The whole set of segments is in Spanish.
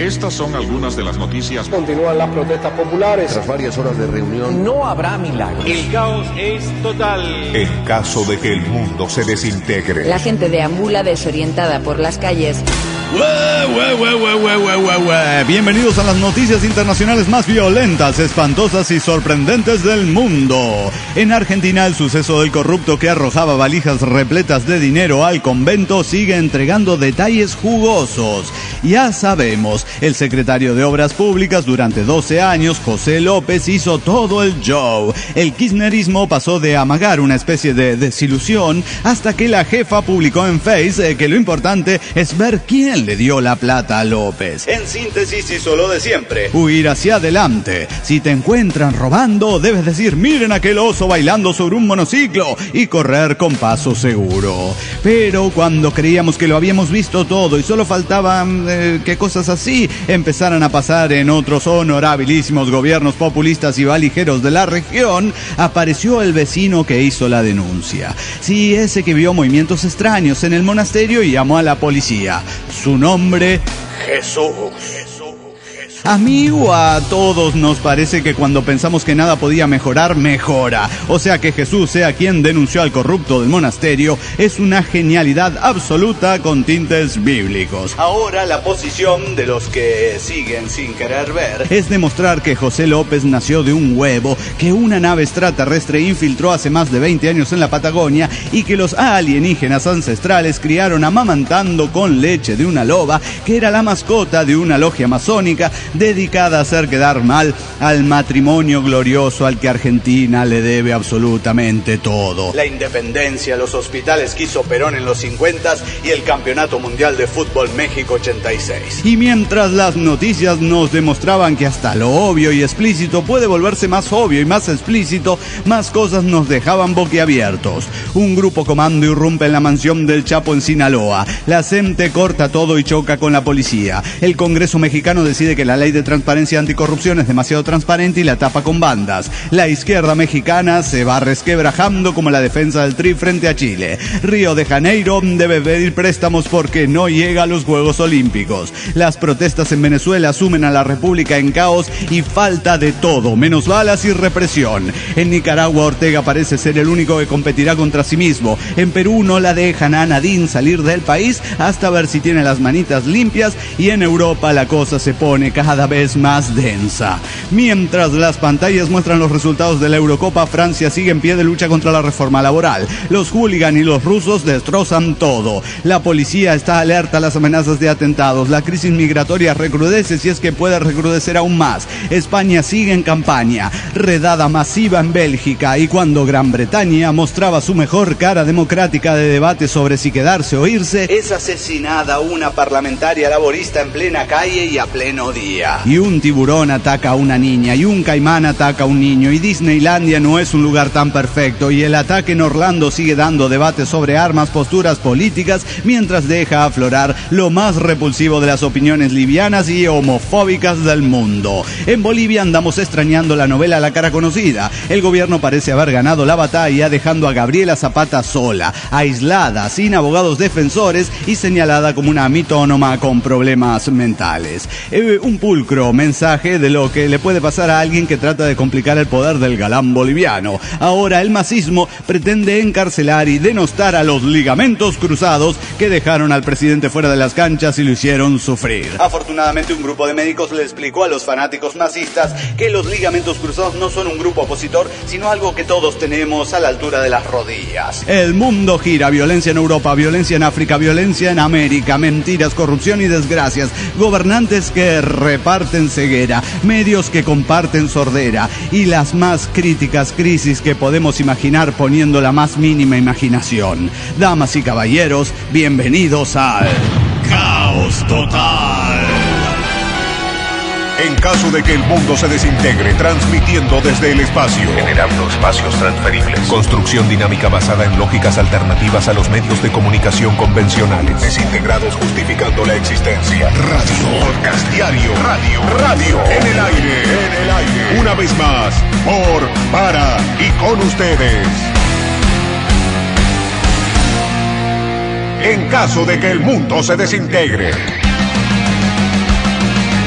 Estas son algunas de las noticias. Continúan las protestas populares. Tras varias horas de reunión, no habrá milagros. El caos es total. En caso de que el mundo se desintegre. La gente deambula desorientada por las calles. Bienvenidos a las noticias internacionales más violentas, espantosas y sorprendentes del mundo. En Argentina, el suceso del corrupto que arrojaba valijas repletas de dinero al convento sigue entregando detalles jugosos. Ya sabemos, el secretario de Obras Públicas durante 12 años, José López, hizo todo el show. El kirchnerismo pasó de amagar una especie de desilusión hasta que la jefa publicó en Face que lo importante es ver quién le dio la plata a López. En síntesis, hizo lo de siempre: huir hacia adelante. Si te encuentran robando, debes decir: miren aquel oso bailando sobre un monociclo, y correr con paso seguro. Pero cuando creíamos que lo habíamos visto todo y solo faltaban que cosas así empezaran a pasar en otros honorabilísimos gobiernos populistas y valijeros de la región, apareció el vecino que hizo la denuncia. Sí, ese que vio movimientos extraños en el monasterio y llamó a la policía. Su nombre: Jesús. A mí o a todos nos parece que cuando pensamos que nada podía mejorar, mejora. O sea, que Jesús sea quien denunció al corrupto del monasterio es una genialidad absoluta con tintes bíblicos. Ahora la posición de los que siguen sin querer ver es demostrar que José López nació de un huevo, que una nave extraterrestre infiltró hace más de 20 años en la Patagonia y que los alienígenas ancestrales criaron amamantando con leche de una loba, que era la mascota de una logia masónica dedicada a hacer quedar mal al matrimonio glorioso al que Argentina le debe absolutamente todo. La independencia, los hospitales que hizo Perón en los 50s y el Campeonato Mundial de Fútbol México 86. Y mientras las noticias nos demostraban que hasta lo obvio y explícito puede volverse más obvio y más explícito, más cosas nos dejaban boquiabiertos. Un grupo comando irrumpe en la mansión del Chapo en Sinaloa. La CENTE corta todo y choca con la policía. El Congreso mexicano decide que la ley de transparencia anticorrupción es demasiado transparente y la tapa con bandas. La izquierda mexicana se va resquebrajando como la defensa del Tri frente a Chile. Río de Janeiro debe pedir préstamos porque no llega a los Juegos Olímpicos. Las protestas en Venezuela sumen a la República en caos y falta de todo, menos balas y represión. En Nicaragua, Ortega parece ser el único que competirá contra sí mismo. En Perú no la dejan a Nadine salir del país hasta ver si tiene las manitas limpias, y en Europa la cosa se pone cada vez más densa. Mientras las pantallas muestran los resultados de la Eurocopa, Francia sigue en pie de lucha contra la reforma laboral. Los hooligans y los rusos destrozan todo. La policía está alerta a las amenazas de atentados. La crisis migratoria recrudece, si es que puede recrudecer aún más. España sigue en campaña. Redada masiva en Bélgica, y cuando Gran Bretaña mostraba su mejor cara democrática de debate sobre si quedarse o irse, es asesinada una parlamentaria laborista en plena calle y a pleno día. Y un tiburón ataca a una niña, y un caimán ataca a un niño, y Disneylandia no es un lugar tan perfecto, y el ataque en Orlando sigue dando debates sobre armas, posturas políticas, mientras deja aflorar lo más repulsivo de las opiniones livianas y homofóbicas del mundo. En Bolivia andamos extrañando la novela La cara conocida. El gobierno parece haber ganado la batalla, dejando a Gabriela Zapata sola, aislada, sin abogados defensores y señalada como una mitónoma con problemas mentales. Un pulcro mensaje de lo que le puede pasar a alguien que trata de complicar el poder del galán boliviano. Ahora el masismo pretende encarcelar y denostar a los ligamentos cruzados que dejaron al presidente fuera de las canchas y lo hicieron sufrir. Afortunadamente, un grupo de médicos le explicó a los fanáticos masistas que los ligamentos cruzados no son un grupo opositor, sino algo que todos tenemos a la altura de las rodillas. El mundo gira: violencia en Europa, violencia en África, violencia en América, mentiras, corrupción y desgracias, gobernantes que reparten ceguera, medios que comparten sordera, y las más críticas crisis que podemos imaginar poniendo la más mínima imaginación. Damas y caballeros, bienvenidos al Caos Total. En caso de que el mundo se desintegre, transmitiendo desde el espacio, generando espacios transferibles, construcción dinámica basada en lógicas alternativas a los medios de comunicación convencionales, desintegrados justificando la existencia, radio, podcast diario, radio, en el aire, una vez más, por, para y con ustedes. En caso de que el mundo se desintegre.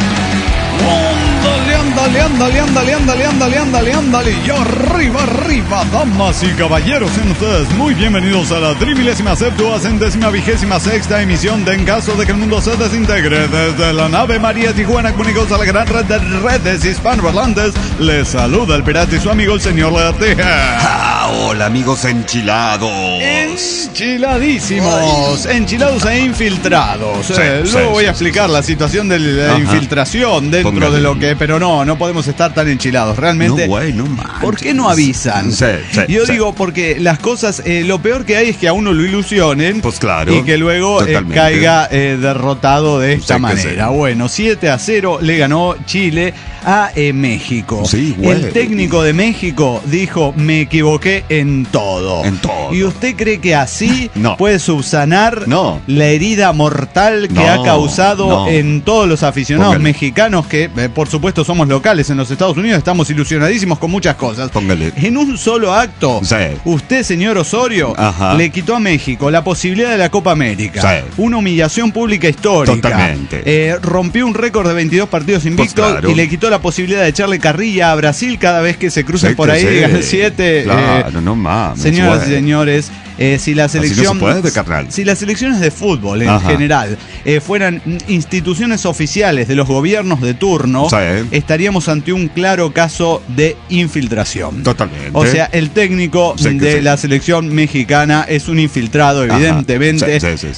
Y arriba, damas y caballeros, sean ustedes muy bienvenidos a la 37ª emisión de En caso de que el mundo se desintegre. Desde la nave María Tijuana, comunicados a la gran red de redes hispanohablantes, les saluda el pirata y su amigo el señor Lagartija. Hola amigos enchilados. Enchiladísimos, enchilados e infiltrados. Luego voy a explicar la situación de la infiltración dentro de lo que... Pero no podemos estar tan enchilados. Realmente, no manches. ¿Por qué no avisan? Yo digo porque las cosas, lo peor que hay es que a uno lo ilusionen. Pues claro. Y que luego caiga derrotado de esta manera. Bueno, 7-0 le ganó Chile a México. Sí, güey. El técnico de México dijo, me equivoqué en todo. En todo. ¿Y usted cree que así No. puede subsanar No. la herida mortal que ha causado en todos los aficionados mexicanos que, por supuesto, somos locales en los Estados Unidos, estamos ilusionadísimos con muchas cosas? Póngale. En un solo acto, usted, señor Osorio, le quitó a México la posibilidad de la Copa América. Una humillación pública histórica. Totalmente. Rompió un récord de 22 partidos invictos y le quitó la posibilidad de echarle carrilla a Brasil cada vez que se crucen por ahí, digan 7. Claro, no mames. Señoras y señores, si la selección, no se puede, carnal. Si las selecciones de fútbol en general fueran instituciones oficiales de los gobiernos de turno, estaríamos ante un claro caso de infiltración. Totalmente. O sea, el técnico de la selección mexicana es un infiltrado, evidentemente,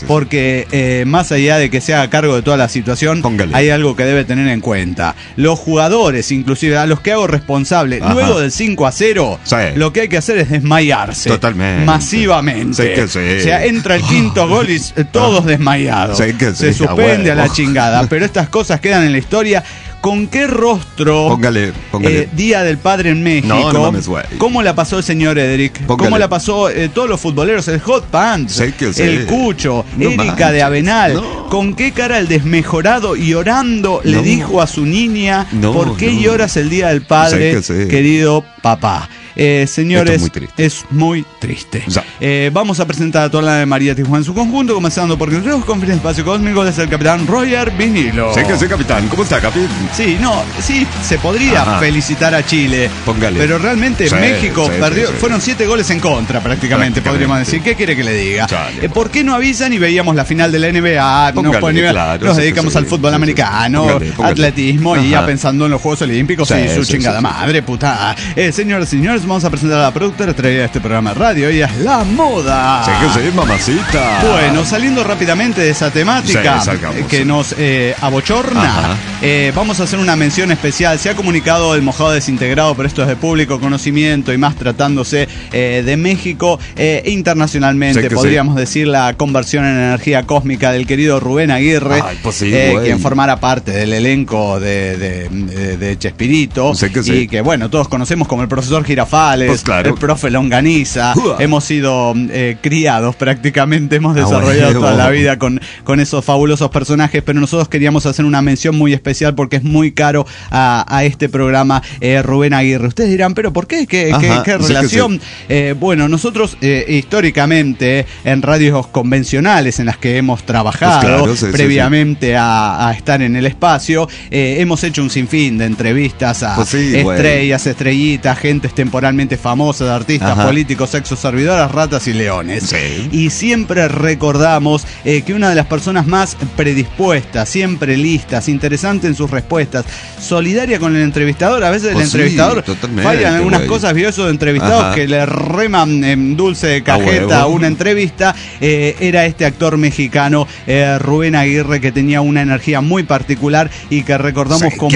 porque más allá de que se haga cargo de toda la situación, hay algo que debe tener en cuenta. Los jugadores, inclusive a los que hago responsable, luego del 5-0, lo que hay que hacer es desmayarse. Totalmente. Masivamente. O sea, entra el quinto gol y todos desmayados. Se suspende a la chingada. Pero estas cosas quedan en la historia. ¿Con qué rostro? Póngale. Día del Padre en México. No mames, güey. ¿Cómo la pasó el señor Edric? ¿Cómo la pasó todos los futboleros? El Hot Pants, el Cucho, Erika de Avenal. ¿Con qué cara el desmejorado y llorando le dijo a su niña por qué lloras el Día del Padre, querido papá? Señores, es muy triste. Vamos a presentar a toda la de María Tijuana en su conjunto, comenzando porque el conferencia espacio cósmico es el capitán Roger Vinilo. Capitán. ¿Cómo está, capitán? Sí, se podría felicitar a Chile. Pero realmente México perdió. Fueron 7 goles en contra, prácticamente, podríamos decir. ¿Qué quiere que le diga? ¿Por qué no avisan y veíamos la final de la NBA? Nos dedicamos al fútbol americano, atletismo y ya pensando en los Juegos Olímpicos y su chingada madre, puta. Señoras y señores, vamos a presentar a la productora estrella de este programa de radio. Ella es La Moda. Mamacita. Bueno, saliendo rápidamente de esa temática que nos abochorna, vamos a hacer una mención especial. Se ha comunicado el mojado desintegrado, pero esto es de público conocimiento y más tratándose de México internacionalmente. Podríamos decir la conversión en energía cósmica del querido Rubén Aguirre, quien formara parte del elenco de Chespirito y que, bueno, todos conocemos como el profesor Girafales, el profe Longaniza. Hemos sido criados prácticamente, hemos desarrollado toda la vida con esos fabulosos personajes, pero nosotros queríamos hacer una mención muy especial porque es muy caro a este programa Rubén Aguirre. Ustedes dirán, ¿pero por qué? ¿Qué relación? Bueno, nosotros históricamente en radios convencionales en las que hemos trabajado previamente a estar en el espacio, hemos hecho un sinfín de entrevistas a estrellas, estrellitas, gentes temporalmente famosas, artistas, políticos, sexos servidoras, ratas y leones. Y siempre recordamos que una de las personas más predispuestas, siempre listas, interesante en sus respuestas, solidaria con el entrevistador. A veces el entrevistador falla en algunas cosas. Vio esos entrevistados que le reman en dulce de cajeta a una entrevista. Era este actor mexicano, Rubén Aguirre, que tenía una energía muy particular y que recordamos con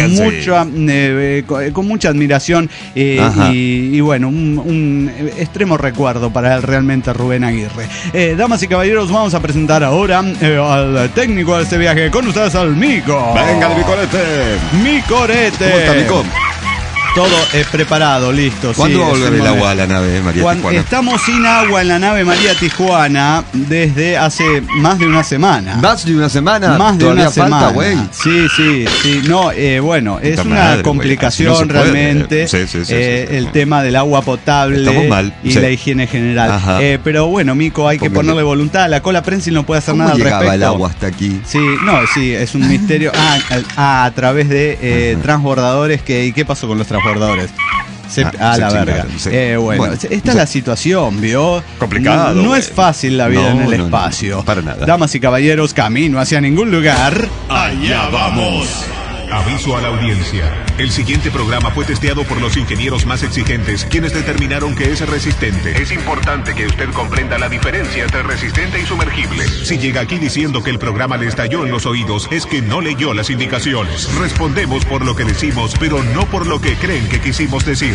mucha admiración y bueno, un extremo recuerdo para él realmente, Rubén Aguirre. Damas y caballeros, vamos a presentar ahora al técnico de este viaje. Con ustedes al Mico. Venga, el Micorete. Micorete. ¿Cómo está, Mico? Todo preparado, listo. ¿Cuándo sí, va a volver el agua a la nave María Tijuana? Estamos sin agua en la nave María Tijuana desde hace más de una semana. ¿Más de una semana? Más de una semana. Falta, güey. Sí. No, bueno, es una complicación no realmente. Sí. El tema del agua potable. Estamos mal. Y la higiene general. Pero bueno, Mico, hay que ponerle voluntad. La cola prensil no puede hacer nada al respecto. ¿Cómo llegaba el agua hasta aquí? Sí, es un misterio. A través de transbordadores. ¿Y qué pasó con los transbordadores? La verga. Sí. Bueno, esta es la situación, ¿vio? Complicado. No es fácil la vida en el espacio. No, para nada. Damas y caballeros, camino hacia ningún lugar. Allá vamos. Aviso a la audiencia. El siguiente programa fue testeado por los ingenieros más exigentes, quienes determinaron que es resistente. Es importante que usted comprenda la diferencia entre resistente y sumergible. Si llega aquí diciendo que el programa le estalló en los oídos, es que no leyó las indicaciones. Respondemos por lo que decimos, pero no por lo que creen que quisimos decir.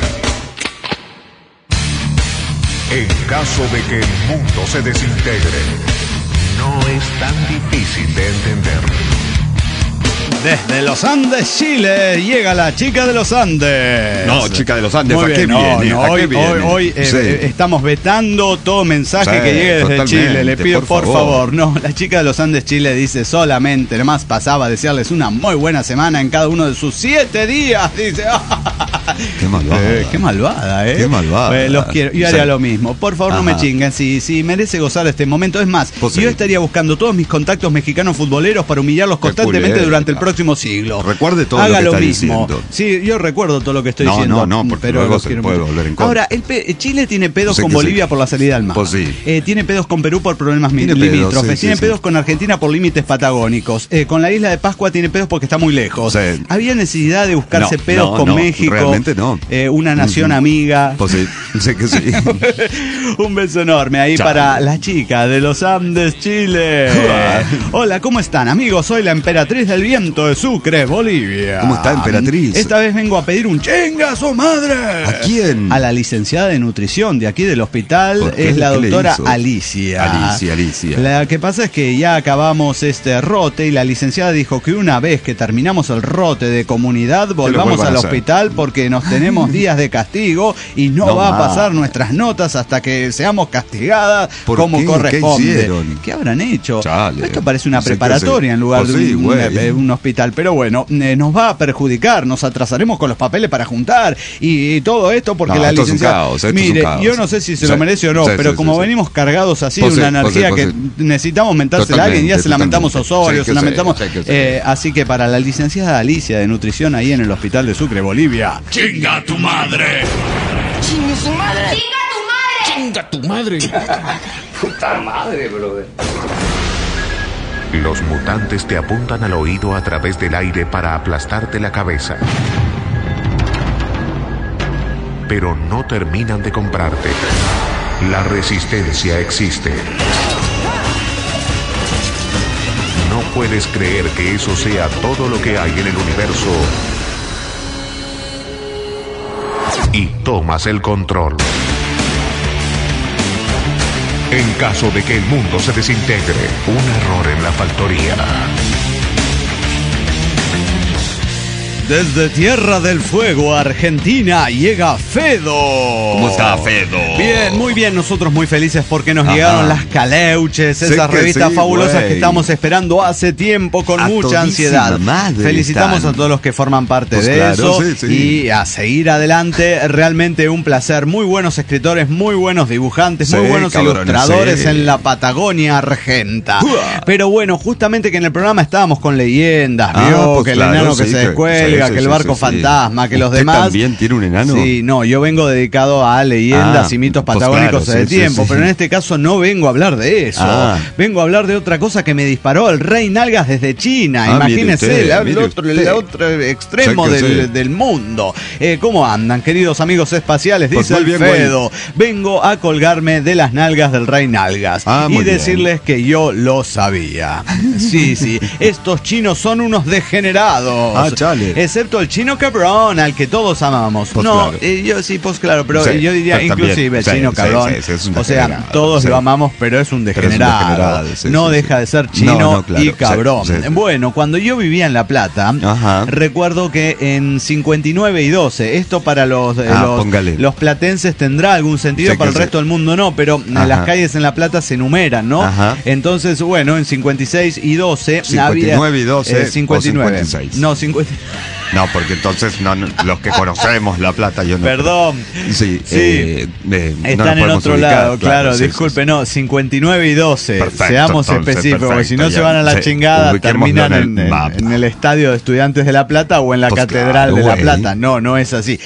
En caso de que el mundo se desintegre, no es tan difícil de entender. Desde los Andes, Chile, llega la chica de los Andes. No, chica de los Andes, Muy ¿a qué bien, viene? Hoy estamos vetando todo mensaje que llegue desde Chile. Le pido por favor. No, la chica de los Andes, Chile dice solamente, nomás pasaba a desearles una muy buena semana en cada uno de sus 7 días. Dice, qué malvada. Qué malvada, Qué malvada. Los quiero. Yo haría lo mismo. Por favor, no me chinguen. Si merece gozar este momento. Es más, yo estaría buscando todos mis contactos mexicanos futboleros para humillarlos constantemente durante el próximo siglo. Recuerde todo Haga lo que está mismo. diciendo. Sí, yo recuerdo todo lo que estoy diciendo. No, porque pero luego se puede volver en contra. Ahora, Chile tiene pedos con Bolivia por la salida al mar. Pues sí. Tiene pedos con Perú por problemas limítrofes. Tiene pedos con Argentina por límites patagónicos. Con la isla de Pascua tiene pedos porque está muy lejos. Sí. Había necesidad de buscarse pedos con México. Realmente no. Una nación amiga. Pues sí, sé que sí. Un beso enorme ahí para la chica de los Andes, Chile. Hola, ¿cómo están, amigos? Soy la emperatriz del viento de Sucre, Bolivia. ¿Cómo está, emperatriz? Esta vez vengo a pedir un chinga su madre. ¿A quién? A la licenciada de nutrición de aquí del hospital. Es la doctora Alicia. Alicia. La que pasa es que ya acabamos este rote y la licenciada dijo que una vez que terminamos el rote de comunidad volvamos al hospital porque nos tenemos días de castigo y no va a pasar nuestras notas hasta que seamos castigadas como corresponde. ¿Qué habrán hecho? Chale. Esto parece una preparatoria en lugar de un hospital, pero bueno, nos va a perjudicar, nos atrasaremos con los papeles para juntar y todo esto porque la licenciada... Mire, yo no sé si se lo merece o no, pero como venimos cargados así de una energía que necesitamos mentársela a alguien, ya se lamentamos a Osorio, se lamentamos... así que para la licenciada Alicia de nutrición ahí en el hospital de Sucre, Bolivia. ¡Chinga tu madre! ¡Chinga su madre! ¡Chinga tu madre! Puta madre, brother. Los mutantes te apuntan al oído a través del aire para aplastarte la cabeza. Pero no terminan de comprarte. La resistencia existe. No puedes creer que eso sea todo lo que hay en el universo. Y tomas el control. En caso de que el mundo se desintegre, un error en la factoría. Desde Tierra del Fuego, Argentina, llega Fedo. ¿Cómo está, Fedo? Bien, muy bien. Nosotros muy felices porque nos llegaron las Caleuches, esas revistas fabulosas que estamos esperando hace tiempo con mucha ansiedad. Felicitamos a todos los que forman parte de eso. Y a seguir adelante. Realmente un placer. Muy buenos escritores, muy buenos dibujantes, muy buenos ilustradores en la Patagonia argenta. Pero bueno, justamente que en el programa estábamos con leyendas, ¿vio? Que el enano que se descuelga, que el barco fantasma, que los demás... ¿También tiene un enano? Sí, no, yo vengo dedicado a leyendas y mitos patagónicos de tiempo, pero en este caso no vengo a hablar de eso. Vengo a hablar de otra cosa que me disparó el rey Nalgas desde China. Imagínense, el otro extremo del mundo. ¿Cómo andan, queridos amigos espaciales? Dice el Fedo. Vengo a colgarme de las nalgas del rey Nalgas y decirles que yo lo sabía. Sí, estos chinos son unos degenerados. excepto el Chino Cabrón, al que todos amamos. Postclaro. No, yo sí, claro, pero Sí, yo diría pero inclusive también, el Chino sí, Cabrón. sí, es un o sea, degenerado, todos sí. lo amamos, pero es un Pero es un degenerado. degenerado, sí, no sí, deja sí. de ser chino No, claro, y cabrón. sí, sí. Bueno, cuando yo vivía en La Plata, Ajá. recuerdo que en 59 y 12, esto para los póngale. platenses tendrá algún sentido, Sí, para que el resto del mundo no, pero Ajá. las calles en La Plata se enumeran, ¿no? Ajá. Entonces, bueno, en 56 y 12 59 había... y 12 59. o 56. No, 50... No, porque entonces los que conocemos La Plata, yo no. Perdón. Sí, Sí. no Están nos en podemos otro ubicar, lado, claro, sí, disculpe, sí, no, 59 y 12, Perfecto, seamos entonces, específicos, porque si no perfecto, se van a la ya. Sí, chingada, ubiquémoslo terminan en el mapa. en el estadio de Estudiantes de La Plata o en la Pues Catedral claro, de La güey. Plata, no es así.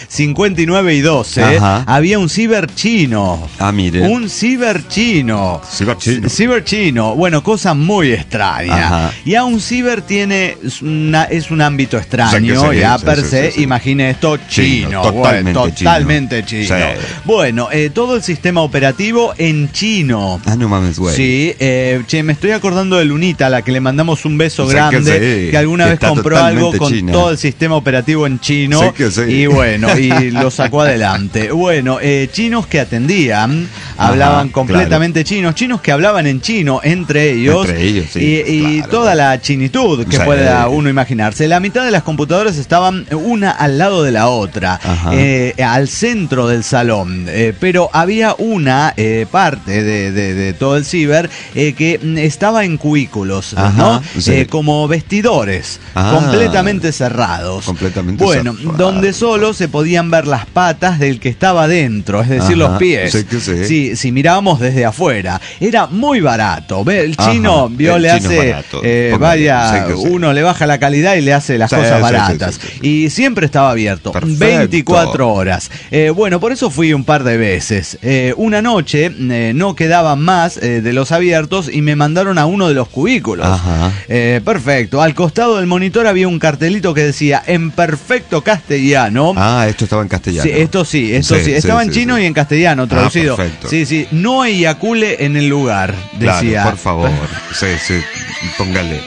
59 y 12, Ajá. había un ciberchino. Ah, mire. Un ciberchino. Ciberchino. Ciberchino, bueno, cosa muy extraña. Ajá. Ya un ciber es un ámbito extraño, O sea que sí, ya sí, per sí, se, sí. imagine esto chino, totalmente bueno, totalmente chino. chino. Sí. Bueno, todo el sistema operativo en chino. Ah, no mames, güey. Sí, che, me estoy acordando de Lunita, a la que le mandamos un beso Sé que grande, sí, que alguna que vez está compró algo totalmente con china. todo el sistema operativo en chino. Sé que sí. Y bueno, y lo sacó adelante. Bueno, chinos que atendían, hablaban completamente chinos que hablaban en chino entre ellos. Entre ellos, sí, y claro. toda la chinitud que Sí. pueda uno imaginarse. La mitad de las computadoras estaban una al lado de la otra, Ajá. al centro del salón, pero había una parte de todo el ciber que estaba en cubículos, Ajá, ¿no? sí. Como vestidores, Ah. completamente cerrados. Completamente Bueno, cerrados. donde solo se podían ver las patas del que estaba dentro, es decir, Ajá, los pies. sí que sí. Sí, si mirábamos desde afuera, era muy barato. Ve, el chino, Ajá, vio, el le chino es hace, barato. vaya, Póngale, sí que sí. uno le baja la calidad y le hace las Sí, cosas sí, baratas. sí, sí, sí. Y siempre estaba abierto, Perfecto. 24 horas. Bueno, por eso fui un par de veces. Una noche no quedaban más de los abiertos y me mandaron a uno de los cubículos. Ajá. Perfecto. Al costado del monitor había un cartelito que decía en perfecto castellano. Ah, esto estaba en castellano. Sí, esto sí. Estaba en chino y en castellano traducido. perfecto. Sí, no eyacule en el lugar, Claro, decía. por favor. Sí, póngale.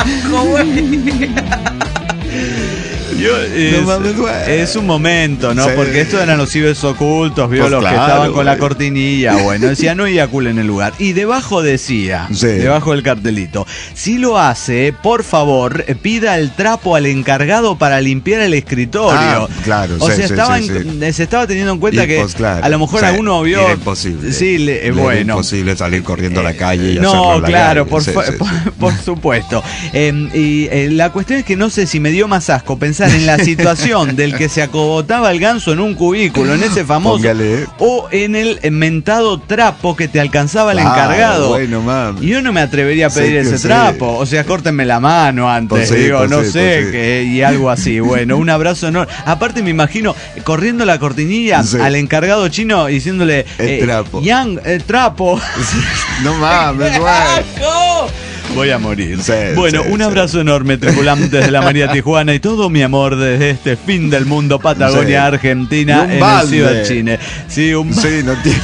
No mames, güey. Es un momento, ¿no? Sí. Porque estos eran los cibers ocultos, vio, Pues los que claro, estaban con la güey. cortinilla. Bueno, decía no eyacule en el lugar. Y debajo decía, Sí. debajo del cartelito, si lo hace, por favor, pida el trapo al encargado para limpiar el escritorio. Ah, claro, O sí, sea, sí, se estaba teniendo en cuenta Y, que pues, claro, a lo mejor sí, alguno vio. era imposible. Sí, Era bueno. imposible salir corriendo a la calle y hacerlo No, en la claro, calle. Sí, sí, sí. por supuesto. La cuestión es que no sé si me dio más asco pensar en la situación del que se acobotaba el ganso en un cubículo, en ese famoso, Póngale. o en el mentado trapo que te alcanzaba el Claro, encargado. bueno, mami. Y yo no me atrevería a pedir Sí que ese sí. trapo, o sea, córtenme la mano antes, Pues sí, digo, pues no sí, sé, pues sí. y algo así. Bueno, un abrazo enorme. Aparte me imagino corriendo la cortinilla Sí. al encargado chino diciéndole, El trapo. Yang, el trapo. No mames, güey. Voy a morir. Sí, bueno, sí, un sí. abrazo enorme, tripulantes de la María Tijuana, y todo mi amor desde este fin del mundo, Patagonia, Sí. Argentina, Y un en el balde. ciberchine. Sí, un Sí, no tiene.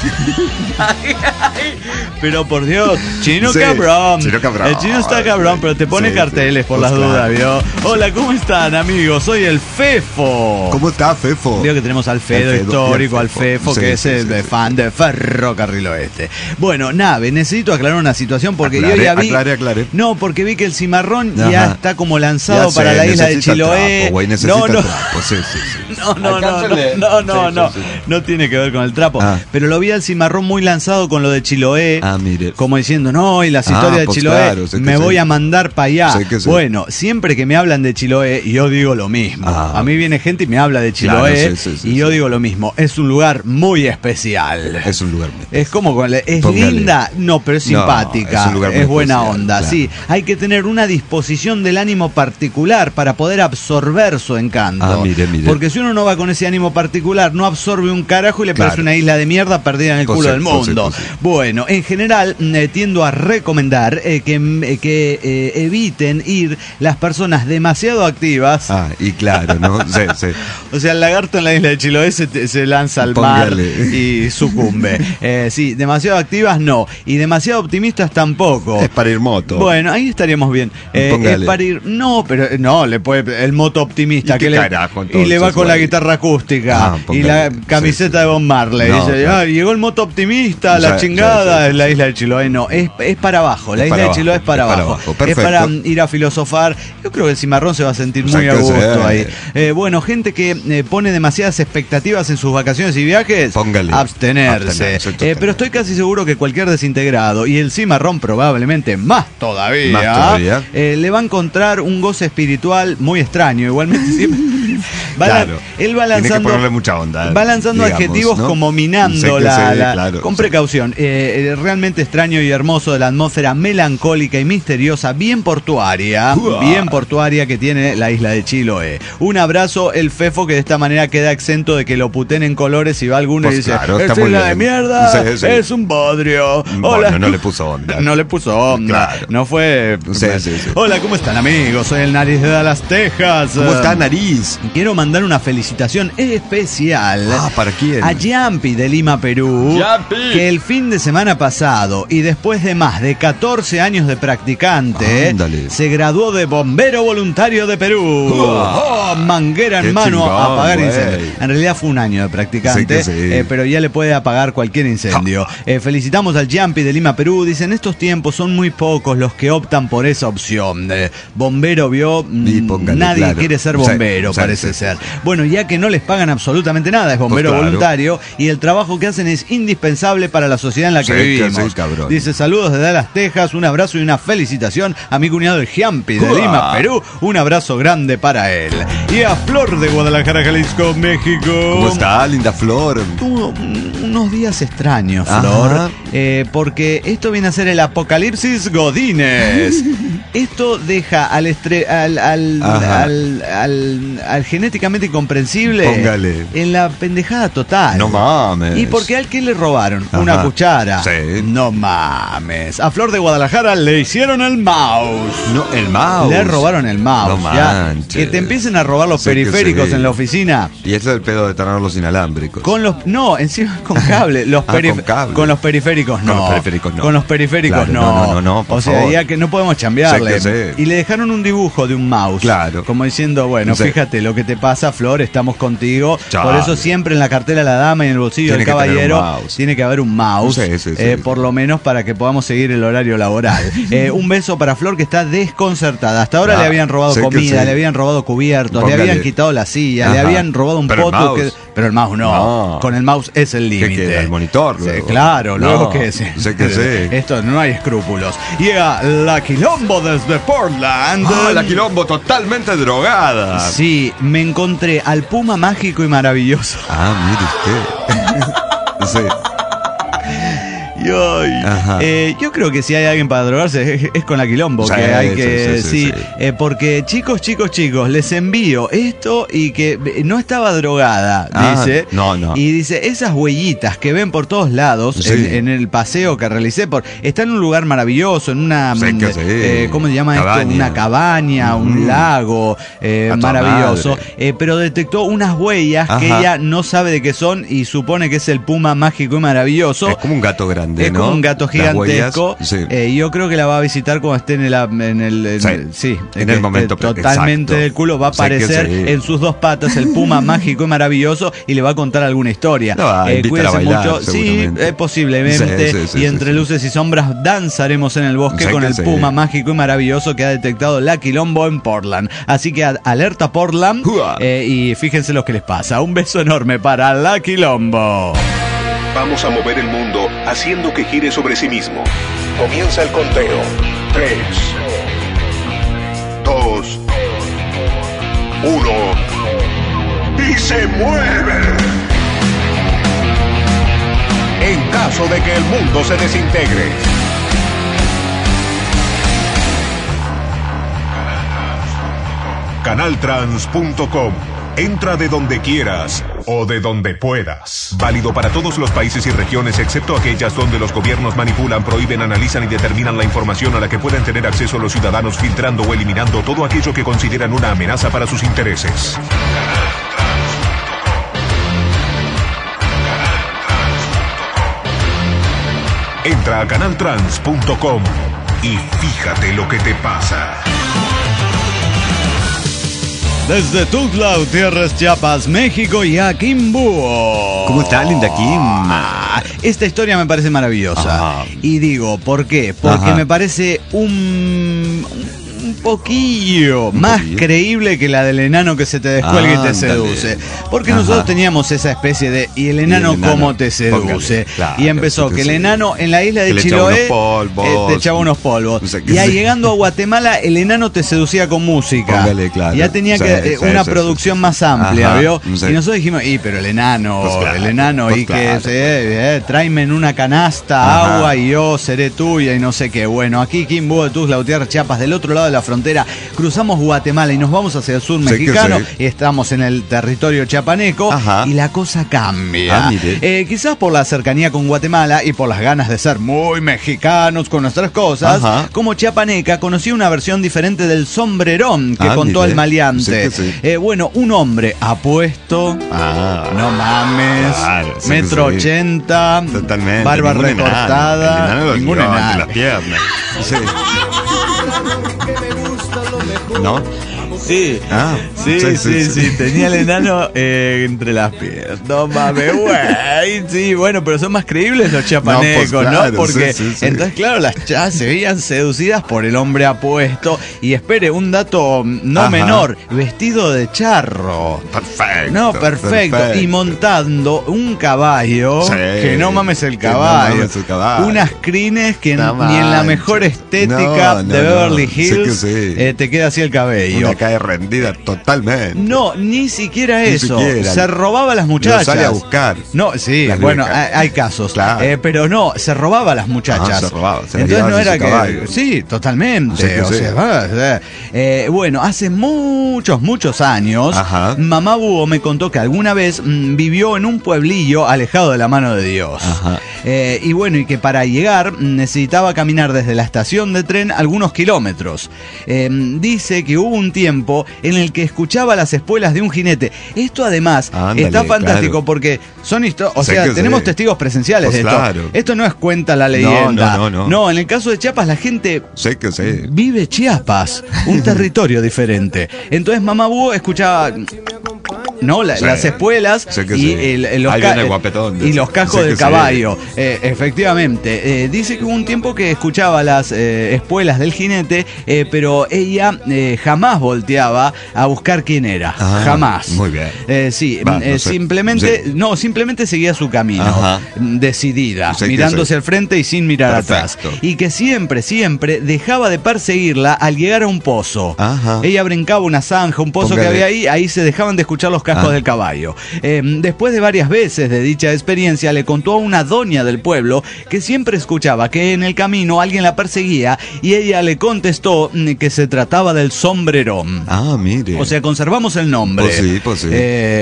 Pero por Dios, chino Sí, cabrón. chino cabrón. El chino está cabrón, pero te pone Sí, carteles sí. por Pues las dudas, claro. ¿vio? Hola, ¿cómo están, amigos? Soy el Fefo. ¿Cómo está, Fefo? Veo que tenemos al Fedo Al Fedo, histórico, y al al Fefo. Fefo, Sí, que es sí, el sí, sí. fan de Ferrocarril Oeste. Bueno, Nave, necesito aclarar una situación porque yo Aclare, ya vi. aclare. No, porque vi que el cimarrón Ajá. ya está como lanzado Ya para sé, la isla de necesita Chiloé. trapo, güey, necesita no, no. trapo. Sí, sí, sí. No, no tiene que ver con el trapo. Ah. Pero lo vi al cimarrón muy lanzado con lo de Chiloé. Ah, mire. Como diciendo, no, y las historias de pues Chiloé, claro, sé que me sí. voy a mandar para allá. Sé que sí. Bueno, siempre que me hablan de Chiloé, yo digo lo mismo. Ah. A mí viene gente y me habla de Claro, Chiloé, sí, sí, sí, y yo sí. digo lo mismo. Es un lugar muy especial. Es un lugar. Es como es Póngale. linda, no, pero es No, simpática, es un lugar muy es buena especial, onda, claro. sí. Hay que tener una disposición del ánimo particular para poder absorber su encanto. Ah, mire. Porque si uno no va con ese ánimo particular, no absorbe un carajo y le parece una isla de mierda perdida en el culo del mundo. Bueno, en general tiendo a recomendar que eviten ir las personas demasiado activas. Y claro, ¿no? Sí. O sea, el lagarto en la isla de Chiloé se lanza al mar y sucumbe. Sí, demasiado activas no. Y demasiado optimistas tampoco. Es para ir moto. Bueno, ahí estaríamos bien. Es para ir... No, pero no, le puede... El moto optimista. ¿Y carajo, y le va con la guitarra acústica. Y la camiseta de Bob Marley. No, dice, llegó el moto optimista, la chingada, es la isla de Chiloé. No, es para abajo. La isla de Chiloé es para abajo. Es para ir a filosofar. Yo creo que el Cimarrón se va a sentir muy a gusto ahí. Bueno, gente que pone demasiadas expectativas en sus vacaciones y viajes, abstenerse. Pero estoy casi seguro que cualquier desintegrado, y el Cimarrón probablemente más todavía, le va a encontrar un goce espiritual muy extraño. Igualmente siempre él va lanzando, tiene que ponerle mucha onda, va lanzando adjetivos, ¿no? Como minando con precaución. Realmente extraño y hermoso de la atmósfera melancólica y misteriosa, bien portuaria que tiene la isla de Chiloé. Un abrazo, el Fefo, que de esta manera queda exento de que lo puten en colores y va alguno y dice, es isla de mierda, es un bodrio. Hola, no le puso onda. No le puso onda. No fue... Hola, ¿cómo están, amigos? Soy el Nariz de Dallas, Texas. ¿Cómo está, Nariz? Quiero mandar una felicitación especial ¿para quién? A Yampi de Lima, Perú, que el fin de semana pasado y después de más de 14 años de practicante, se graduó de bombero voluntario de Perú. Manguera en mano, chingón, a apagar incendios. En realidad fue un año de practicante, pero ya le puede apagar cualquier incendio. Felicitamos al Yampi de Lima, Perú. Dice, en estos tiempos son muy pocos los que optan por esa opción. Bombero nadie quiere ser bombero, parece ser. Bueno, ya que no les pagan absolutamente nada, es bombero voluntario, y el trabajo que hacen es indispensable para la sociedad en la que vivimos. Dice, saludos de Dallas, Texas, un abrazo y una felicitación a mi cuñado el Giampi de Lima, Perú. Un abrazo grande para él. Y a Flor de Guadalajara, Jalisco, México. ¿Cómo está, linda Flor? Tuvo unos días extraños, Flor, porque esto viene a ser el apocalipsis Godínez. Esto deja al genéticamente incomprensible en la pendejada total. No mames. ¿Y por qué al que le robaron? Una cuchara. No mames. A Flor de Guadalajara le hicieron el mouse. No, el mouse. Le robaron el mouse. No manches. Que te empiecen a robar los periféricos en la oficina. Y ese es el pedo de tenerlos inalámbricos. No, encima con cable. Con cable. Con los periféricos no. Con los periféricos no. No, o sea, ya que no podemos chambearle. Y le dejaron un dibujo de un mouse. Como diciendo, bueno, fíjate lo que te pasa, Flor, estamos contigo. Por eso siempre en la cartera de la dama y en el bolsillo del caballero tiene que haber un mouse. Por lo menos para que podamos seguir el horario laboral. Un beso para Flor, que está desconcertada. Hasta ahora le habían robado comida, le habían robado cubiertos, le habían quitado la silla, le habían robado un poto. Pero el mouse no. Con el mouse es el límite. El monitor. Claro, luego que esto no hay escrúpulos. Llega la Quilombo desde Portland. La Quilombo totalmente drogada. Sí, me encontré al Puma mágico y maravilloso. Mire usted. Yo creo que si hay alguien para drogarse es con la Quilombo, que hay que porque chicos, les envío esto y que no estaba drogada, dice. Y dice, esas huellitas que ven por todos lados en el paseo que realicé está en un lugar maravilloso, en una ¿cómo se llama esto? Una cabaña, un lago maravilloso, pero detectó unas huellas que ella no sabe de qué son y supone que es el Puma mágico y maravilloso. Es como un gato grande. Es como un gato gigantesco. Yo creo que la va a visitar cuando esté en el momento totalmente del culo. Va a aparecer en sus dos patas el Puma mágico y maravilloso y le va a contar alguna historia. Cuídense mucho. Posiblemente. Y entre luces y sombras danzaremos en el bosque con el Puma mágico y maravilloso que ha detectado la Quilombo en Portland. Así que alerta Portland y fíjense lo que les pasa. Un beso enorme para la Quilombo. Vamos a mover el mundo haciendo que gire sobre sí mismo. Comienza el conteo. 3, 2, 1. ¡Y se mueve! En caso de que el mundo se desintegre. Canaltrans.com Entra de donde quieras o de donde puedas. Válido para todos los países y regiones, excepto aquellas donde los gobiernos manipulan, prohíben, analizan y determinan la información a la que pueden tener acceso los ciudadanos, filtrando o eliminando todo aquello que consideran una amenaza para sus intereses. Entra a canaltrans.com y fíjate lo que te pasa. Desde Tuxtla Gutiérrez, Chiapas, México, Joaquín Búho. ¿Cómo está, linda Kim? Esta historia me parece maravillosa. Ajá. Y digo, ¿por qué? Porque Ajá. me parece un poquillo más creíble que la del enano que se te descuelga y te Ándale. seduce. Porque Ajá. nosotros teníamos esa especie de ¿y el enano cómo te seduce? Póngale, claro, y empezó sí que que el sí. enano en la isla de Que le echaba Chiloé unos polvos. te echaba unos polvos. No sé qué Y ahí sí. llegando a Guatemala, el enano te seducía con música. Póngale, claro. Ya tenía Sí, que sí, una sí, producción sí. más amplia, Ajá, ¿vio? sí. Y nosotros dijimos, pero el enano, Pues claro, pues y claro. que tráeme en una canasta Ajá. agua y yo seré tuya y no sé qué. Bueno, aquí Kim Búho de Tuxtla Gutiérrez, Chiapas, del otro lado de la frontera, cruzamos Guatemala y nos vamos hacia el sur Sí que mexicano sí. y estamos en el territorio chiapaneco. Ajá. Y la cosa cambia. Ah, mire. Quizás por la cercanía con Guatemala y por las ganas de ser muy mexicanos con nuestras cosas, Ajá. como chiapaneca conocí una versión diferente del sombrerón que contó mire. el maleante. Sí que sí. Bueno, un hombre apuesto, no mames, Claro, sí que metro sí. 80, Totalmente. barba ningún enano. recortada, El enano lo ningún lió entre enano. las piernas. Sí. ¿No? Sí, Ah, sí, tenía el enano entre las piernas. No mames, güey. Sí, bueno, pero son más creíbles los chiapanecos, No, pues, ¿no? claro, Porque sí. entonces, claro, las chas se veían seducidas por el hombre apuesto. Y espere, un dato no Ajá. menor, vestido de charro. Perfecto. No, perfecto. Y montando un caballo, Sí, que no mames el que no caballo. mames el caballo. Unas crines que No ni en la manches. mejor estética No, de no, Beverly no. Sí Hills que sí. te queda así el cabello. Una cae rendida totalmente. No, ni siquiera Ni eso. siquiera. Se robaba a las muchachas. Lo sale a buscar. No, sí, Las bueno, viejas. hay casos. Claro. Pero no, se robaba a las muchachas. Ah, se robaba, se Entonces llevaba no en era su que. caballo. Sí, totalmente. Sí que o sí. sea, bueno, hace muchos años, Ajá. mamá Búho me contó que alguna vez vivió en un pueblillo alejado de la mano de Dios. Ajá. Y bueno, y que para llegar necesitaba caminar desde la estación de tren algunos kilómetros. Dice que hubo un tiempo en el que escuchaba las espuelas de un jinete. Esto además Ándale, está fantástico claro. porque son historias, o Sé sea, que tenemos sí. testigos presenciales Pues de esto. claro. Esto no es cuenta la leyenda. No. No, en el caso de Chiapas la gente Sé que sí. vive Chiapas, un territorio diferente. Entonces mamá Búho escuchaba Sí. las espuelas Sé que y sí. los Ahí viene el guapetón. y los cascos Sé del que caballo. Efectivamente. Dice que hubo un tiempo que escuchaba las espuelas del jinete, pero ella jamás volteaba a buscar quién era. Ah, jamás. muy bien. Sí, Va, no sé. simplemente, Sí. no, simplemente seguía su camino, Ajá. decidida, Sé que mirándose sí. al frente y sin mirar Perfecto. atrás. Y que siempre dejaba de perseguirla al llegar a un pozo. Ajá. Ella brincaba una zanja, un pozo Póngale. que había ahí se dejaban de escuchar los cascos del caballo. Después de varias veces de dicha experiencia, le contó a una doña del pueblo que siempre escuchaba que en el camino alguien la perseguía y ella le contestó que se trataba del sombrerón. Ah, mire. O sea, conservamos el nombre Pues sí.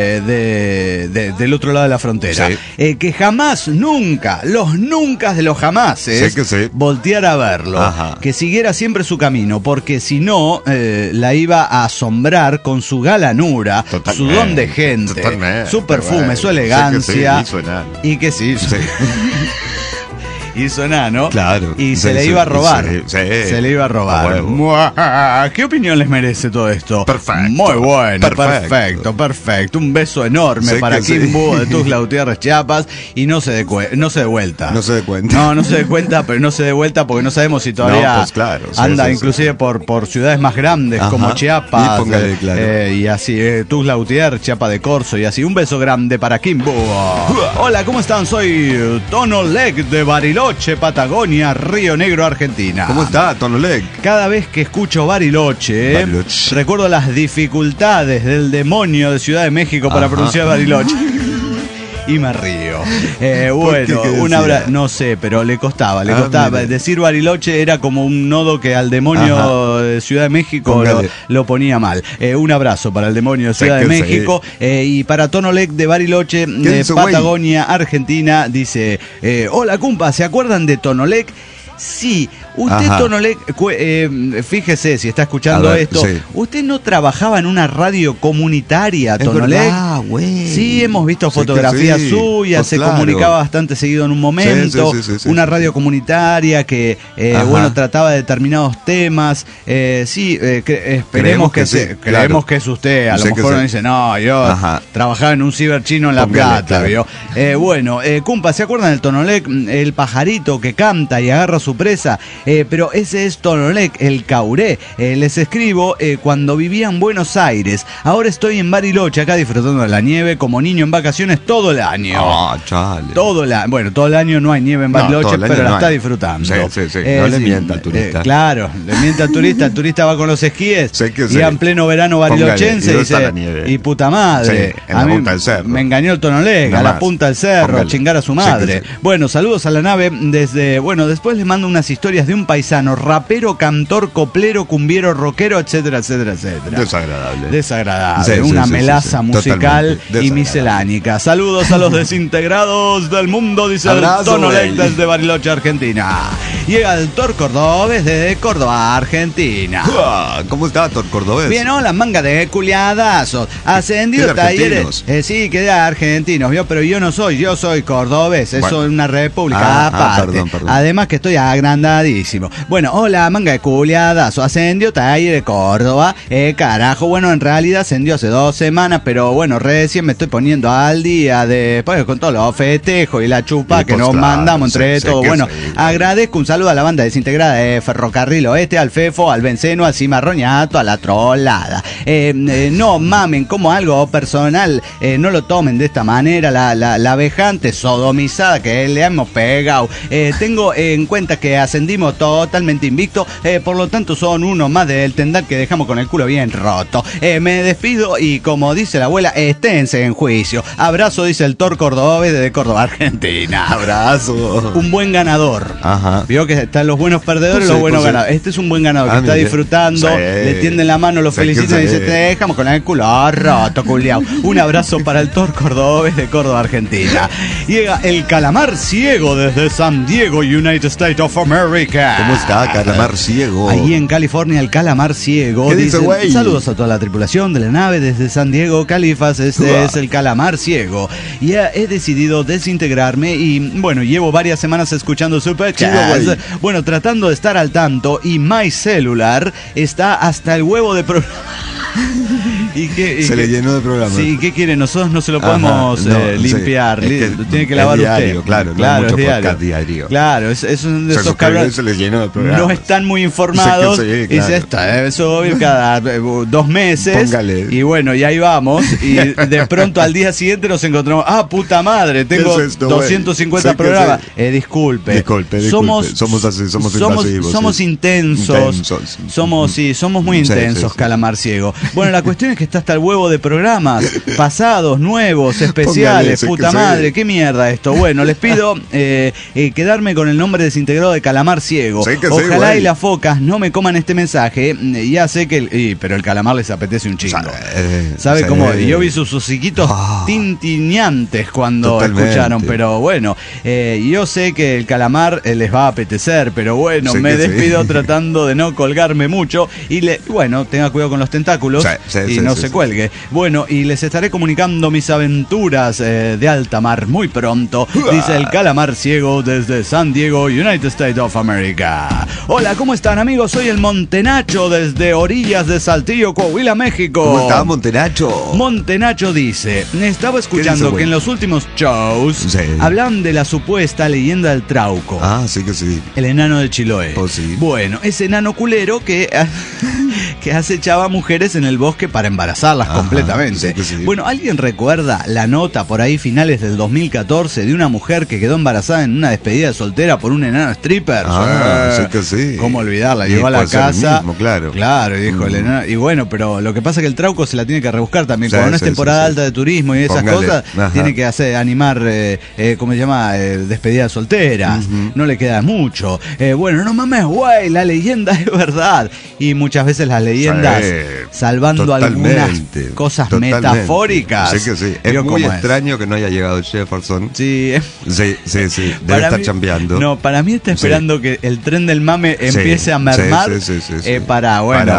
del otro lado de la frontera. Sí. Que jamás, nunca, los nunca de los jamases, Sé que sí. volteara a verlo. Ajá. Que siguiera siempre su camino, porque si no, la iba a asombrar con su galanura, Totalmente, su don de gente, totalmente, su perfume, bueno. su Sé que sí, elegancia. hizo enano. Y que sí. Sí. Hizo enano. Claro. Y se Sí, le sí, iba a robar. sí, sí. Se le iba a A robar. huevo. Muah, ¿qué opinión les merece todo esto? Perfecto. Muy bueno, Perfecto. perfecto. Un beso enorme Sé para que sí. Kim Búho de Tuxtla Gutiérrez, Chiapas. Y no se dé vuelta. No se dé cuenta. No se dé cuenta, pero no se dé vuelta porque no sabemos si todavía No, pues claro, sí, anda sí, inclusive sí. por ciudades más grandes Ajá. como Chiapas. Y póngale, claro. Y así, Tuxtla Gutiérrez, Chiapa de Corzo y así. Un beso grande para Kim Búho. Hola, ¿cómo están? Soy Tono Leg de Bariloche, Patagonia, Río Negro, Argentina. ¿Cómo está, Tono Leg? Cada vez que escucho Bariloche, recuerdo las dificultades del demonio de Ciudad de México para Ajá. pronunciar Bariloche. y me río. Bueno, un abrazo, no sé, pero le costaba. Mira. Decir Bariloche era como un nodo que al demonio de Ciudad de México lo ponía mal. Un abrazo para el demonio de Ciudad de México y para Tonolec de Bariloche, de Patagonia, Argentina, dice: hola, cumpa, ¿se acuerdan de Tonolec? Sí, usted Tonolec, fíjese si está escuchando esto, usted no trabajaba en una radio comunitaria, Tonolec. Sí, hemos visto fotografías suyas, se comunicaba bastante seguido en un momento, una radio comunitaria que bueno, trataba de determinados temas. Esperemos que creemos que es usted, a lo mejor nos dice, no, yo trabajaba en un ciberchino en La Plata, ¿vio? Bueno, cumpa, ¿se acuerdan del Tonolec? El pajarito que canta y agarra su presa, pero ese es Tonolec, el Cauré. Les escribo cuando vivía en Buenos Aires. Ahora estoy en Bariloche, acá disfrutando de la nieve como niño en vacaciones todo el año. Todo el año no hay nieve en Bariloche, pero la está disfrutando. No le mienta al turista. Claro, le miente al turista. El turista va con los esquíes y en pleno verano barilochense dice, y puta madre, a mí me engañó el Tonolec, a la punta del cerro, chingar a su madre. Bueno, saludos a la nave desde, después les mando unas historias de un paisano, rapero, cantor, coplero, cumbiero, rockero, etcétera. Desagradable. Una melaza musical y miscelánica. Saludos a los desintegrados del mundo, dice el Tonolec desde Bariloche, Argentina. Llega el Tor Cordobés desde Córdoba, Argentina. ¿Cómo está, Tor Cordobés? Bien, hola, manga de culiadazos. Ascendido talleres. Sí, que de argentinos, ¿vio? Pero yo no soy, yo soy cordobés. Eso es una república aparte. Perdón. Además que estoy agrandadísimo. Bueno, hola, manga de culiadazo. Ascendió Taller de Córdoba. Carajo, bueno, en realidad ascendió hace 2 semanas, pero bueno, recién me estoy poniendo al día después con todos los festejos y la chupa que nos mandamos entre todos. Bueno, agradezco un saludo a la banda desintegrada de Ferrocarril Oeste, al Fefo, al Benceno, al Cimarroñato, a la Trolada. No mamen como algo personal, no lo tomen de esta manera, la vejante sodomizada que le hemos pegado. Tengo en cuenta que ascendimos totalmente invicto, por lo tanto son uno más del tendal que dejamos con el culo bien roto. Me despido y como dice la abuela, esténse en juicio. Abrazo, dice el Tor Cordobés desde Córdoba, Argentina. Abrazo. Un buen ganador. Vio que están los buenos perdedores y los buenos ganadores. Este es un buen ganador que está disfrutando, le tienden la mano, lo felicitan y dice, te dejamos con el culo roto, culiao. Un abrazo para el Tor Cordobés de Córdoba, Argentina. Llega el Calamar Ciego desde San Diego, United States of America. ¿Cómo está, Calamar Ciego? Ahí en California, el Calamar Ciego. ¿Qué dice, güey? Saludos a toda la tripulación de la nave desde San Diego, Califas. Este es el Calamar Ciego. Ya he decidido desintegrarme y, bueno, llevo varias semanas escuchando Superchats. Bueno, tratando de estar al tanto y My Cellular está hasta el huevo de programa. Se le llenó de programas. Sí, ¿qué quiere? Nosotros no se lo podemos limpiar. Tiene que lavar diario, usted. Claro, claro, no es diario. Claro, es un de esos cabrones. Se les llenó de programas. No están muy informados. Y se está, eso va a ir cada 2 meses. Póngale. Y bueno, y ahí vamos. Y de pronto al día siguiente nos encontramos. Puta madre, tengo 250 programas. Disculpe. Somos así, somos invasivos. Somos intensos. Somos muy intensos, Calamar Ciego. Bueno, la cuestión es que está hasta el huevo de programas pasados, nuevos, especiales. Póngale, puta madre, qué mierda esto. Bueno, les pido quedarme con el nombre desintegrado de Calamar Ciego. Ojalá y las focas no me coman este mensaje. Ya sé que pero el calamar les apetece un chingo. ¿Sabe cómo? Yo vi sus hociquitos tintineantes cuando escucharon, pero bueno, yo sé que el calamar les va a apetecer, pero bueno, me despido tratando de no colgarme mucho y bueno, tenga cuidado con los tentáculos y no se cuelgue. Bueno, y les estaré comunicando mis aventuras de alta mar muy pronto, dice el Calamar Ciego desde San Diego, United States of America. Hola, ¿cómo están, amigos? Soy el Montenacho desde orillas de Saltillo, Coahuila, México. ¿Cómo está, Montenacho? Montenacho dice, estaba escuchando que en los últimos shows hablan de la supuesta leyenda del Trauco. Sí que sí. El enano de Chiloé. Sí. Bueno, ese enano culero que que acechaba mujeres en el bosque para embarazarlas completamente. Sí. Bueno, ¿alguien recuerda la nota por ahí finales del 2014 de una mujer que quedó embarazada en una despedida de soltera por un enano stripper? Sí que sí. ¿Cómo olvidarla? Y Llegó a la puede ser el casa. mismo, claro. Claro, y dijo el enano. Y bueno, pero lo que pasa es que el trauco se la tiene que rebuscar también. Sí, Cuando no es sí, temporada sí. alta de turismo y esas Póngale. cosas, Ajá. tiene que animar, ¿cómo se llama? Despedida de solteras. No le queda mucho. Bueno, no mames, güey, la leyenda es verdad. Y muchas veces las leyendas, Sí, salvando totalmente, algunas cosas totalmente. metafóricas. Sí que sí. Es Vio muy cómo extraño que no haya llegado Jefferson. Sí, Sí. Debe para estar mí- chambeando. No, para mí está esperando que el tren del mame empiece a sí, mermar sí. para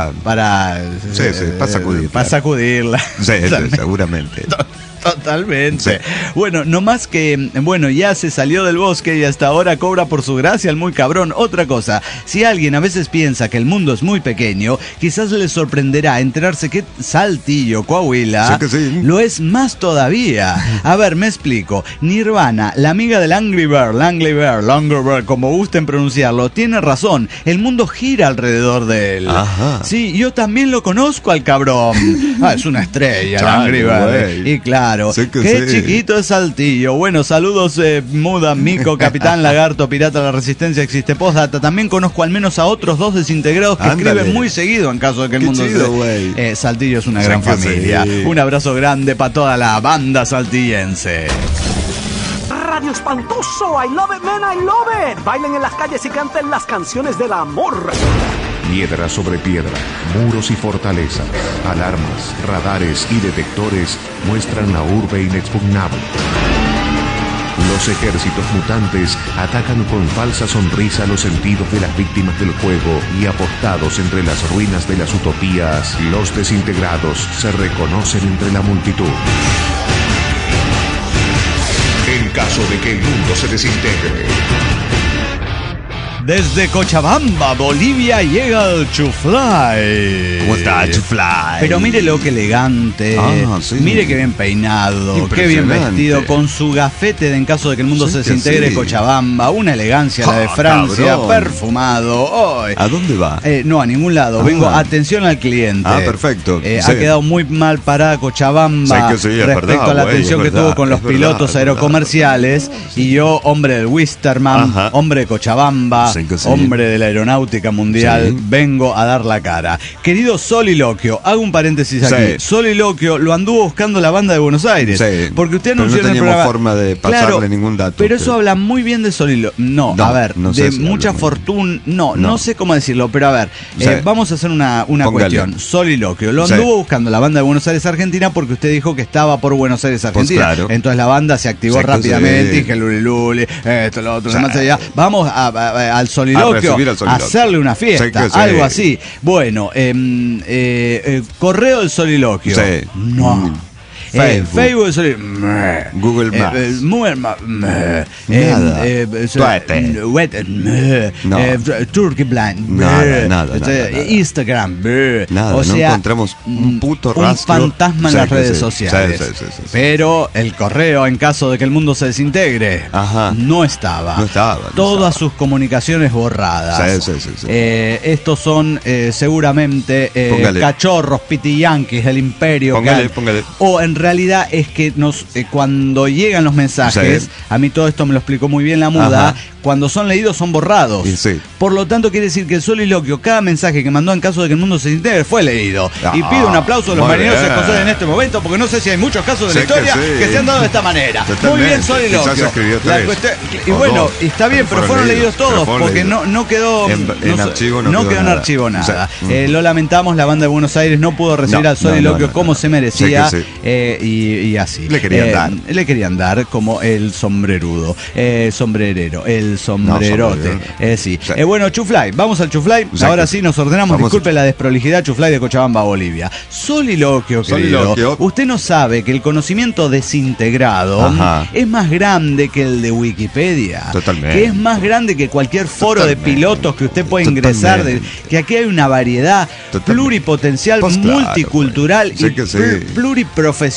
sacudirla. para sacudirla. Sí, seguramente. Totalmente. Sí. Bueno, no más que, bueno, ya se salió del bosque y hasta ahora cobra por su gracia el muy cabrón. Otra cosa, si alguien a veces piensa que el mundo es muy pequeño, quizás le sorprenderá enterarse que Saltillo, Coahuila, Sí que sí. lo es más todavía. A ver, me explico. Nirvana, la amiga del Angry Bird, como gusten pronunciarlo, tiene razón. El mundo gira alrededor de él. Ajá. Sí, yo también lo conozco al cabrón. Es una estrella, el Claro, Angry Bird. güey. Y claro, Sí que qué sí. chiquito es Saltillo. Bueno, saludos, Muda, Mico, Capitán Lagarto, Pirata de la Resistencia, Existe Postdata. También conozco al menos a otros 2 desintegrados que Ándale. escriben muy seguido en caso de que el Qué mundo chido, se... güey. Saltillo es una Sí gran que familia. sí. Un abrazo grande para toda la banda saltillense. Radio Espantoso, I love it, man, I love it. Bailen en las calles y canten las canciones del amor. Piedra sobre piedra, muros y fortalezas, alarmas, radares y detectores muestran la urbe inexpugnable. Los ejércitos mutantes atacan con falsa sonrisa los sentidos de las víctimas del juego y apostados entre las ruinas de las utopías, los desintegrados se reconocen entre la multitud. En caso de que el mundo se desintegre, Desde Cochabamba, Bolivia, llega el Chuflay. ¿Cómo está, Chuflay? Pero mire lo que elegante. Ah, sí. Mire qué bien peinado, qué bien Impresionante. vestido, con su gafete de en caso de que el mundo Sí se que desintegre. sí. Cochabamba, una elegancia la de Francia, cabrón. perfumado. Ay. ¿A dónde va? No, a ningún lado. Vengo, atención al cliente. Ah, perfecto. Sí. Ha quedado muy mal parada Cochabamba Sí que sí, es respecto verdad, a la güey, atención es que verdad, tuvo con los es verdad, pilotos es aerocomerciales. Y yo, hombre del Wisterman, Ajá. hombre de Cochabamba, Sí que sí. hombre de la aeronáutica mundial, Sí. vengo a dar la cara. Querido Soliloquio, hago un paréntesis aquí. Sí. Soliloquio lo anduvo buscando la banda de Buenos Aires. Sí. Porque usted Pero anunció no en el teníamos programa. forma de pasarle ningún dato. Pero eso habla muy bien de Soliloquio. No, No, a ver, no sé de si mucha habla muy fortuna. No No. sé cómo decirlo, pero a ver, Sí. vamos a hacer una Póngale. cuestión. Soliloquio. Lo Sí. anduvo buscando la banda de Buenos Aires, Argentina, porque usted dijo que estaba por Buenos Aires, Argentina. claro. Entonces la banda se activó Sí, que rápidamente, sí. y que Luli Luli, esto, lo otro, Sí. demás allá. Vamos al Soliloquio, recibir al Soliloquio. a hacerle una fiesta, Sí, que sí. algo así. Bueno, correo del Soliloquio. Sí. No. Facebook. Facebook del Soliloquio. Google Maps. Nada. Twitter. No. Turkey Blind. Nada. Instagram. Nada, O no sea, encontramos un puto un rastro. fantasma en Sí, las que redes sí. sociales. Sí. Pero el correo, en caso de que el mundo se desintegre, Ajá. no estaba. No estaba, no Todas estaba. sus comunicaciones borradas. Sí. Estos son seguramente Póngale. cachorros pitiyanquis del imperio. Póngale. O en realidad es que cuando llegan los mensajes, Sí. a mí todo esto me lo explicó muy bien la muda, Ajá. cuando son leídos son borrados. Y sí. Por lo tanto quiere decir que el Soliloquio, cada mensaje que mandó en caso de que el mundo se desintegre, fue leído. Y pido un aplauso a los muy marineros bien. escoceses en este momento, porque no sé si hay muchos casos de la Sí que historia sí. que se han dado de esta manera. Muy Totalmente. bien, Soliloquio. Quizás escribió La 3, cuestión- y o bueno, 2, está bien, pero fueron leídos pero todos, fueron porque leídos. no quedó En archivo no quedó quedó en nada. archivo nada. O sea, Lo lamentamos, la banda de Buenos Aires no pudo recibir No, al Soliloquio no, como se merecía. Sí que Y así. Le querían dar. Le querían dar como el sombrerudo, sombrerero, el sombrerote. sombrero. Sí. Sí. Bueno, Chuflay, vamos al Chuflay. Sí, Ahora que sí sí. nos ordenamos. Vamos. Disculpe la desprolijidad, Chuflay de Cochabamba, Bolivia. Soliloquio, querido. Soliloquio. Usted no sabe que el conocimiento desintegrado Ajá. es más grande que el de Wikipedia. Totalmente. Que es más grande que cualquier foro Totalmente. de pilotos que usted puede ingresar. Que aquí hay una variedad Totalmente. pluripotencial, Pues claro, multicultural güey. Sí y que sí. pluriprofesional